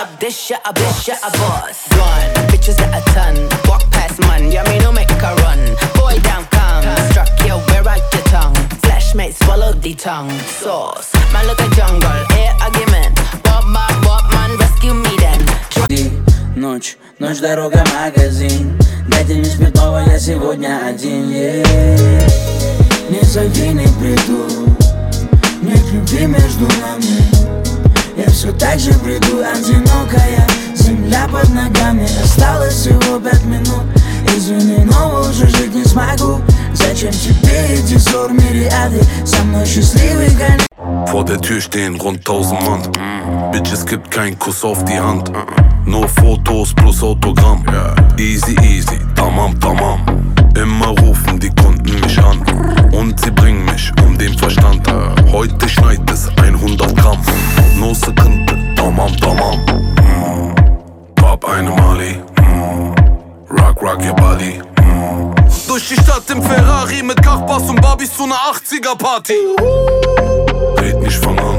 up, this shit up, this shit a boss. Gone, bitches got a ton. Walk past man, yeah, me no make a run. Boy down come, struck you, wear out your tongue. Flashmates swallow the tongue. Sauce, man look a jungle, air argument. Walk man, rescue me then. Ночь, дорога, магазин. Дайте мне спиртного, я сегодня один, Не зови, не приду. Нет любви между нами. Я все так же бреду, одинокая. Земля под ногами. Осталось всего 5 минут. Извини, но уже жить не смогу. Зачем тебе эти ссор, мириады? Со мной счастливый конец. Vor der Tür stehen rund 1000 Mann. Bitch, es gibt keinen Kuss auf die Hand. Nur Fotos plus Autogramm. Easy, easy, tamam, tamam. Immer rufen die Kunden mich an. Und sie bringen mich um den Verstand. Heute schneit es 100 Gramm. No Sekunde, tamam, tamam. Pop eine Mali. Rock your body. Durch die Stadt im Ferrari mit Kachbass und Barbies zu ner 80er Party. Red nicht von